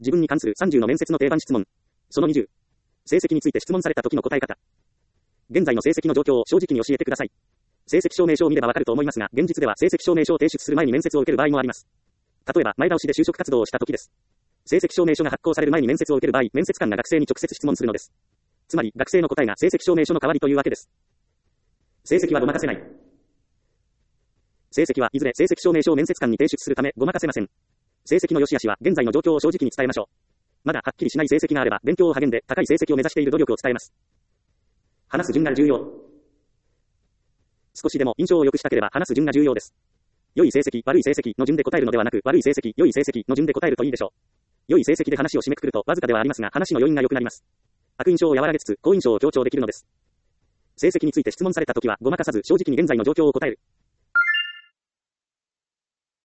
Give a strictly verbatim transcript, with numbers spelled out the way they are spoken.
自分に関するさんじゅうの面接の定番質問。そのにじゅう。成績について質問された時の答え方。現在の成績の状況を正直に教えてください。成績証明書を見ればわかると思いますが、現実では成績証明書を提出する前に面接を受ける場合もあります。例えば、前倒しで就職活動をした時です。成績証明書が発行される前に面接を受ける場合、面接官が学生に直接質問するのです。つまり、学生の答えが成績証明書の代わりというわけです。成績はごまかせない。成績はいずれ成績証明書を面接官に提出するためごまかせません。成績の良し悪しは現在の状況を正直に伝えましょう。まだはっきりしない成績があれば勉強を励んで高い成績を目指している努力を伝えます。話す順が重要。少しでも印象を良くしたければ話す順が重要です。良い成績、悪い成績の順で答えるのではなく、悪い成績、良い成績の順で答えるといいでしょう。良い成績で話を締めくくるとわずかではありますが話の余韻が良くなります。悪印象を和らげつつ好印象を強調できるのです。成績について質問されたときはごまかさず正直に現在の状況を答える。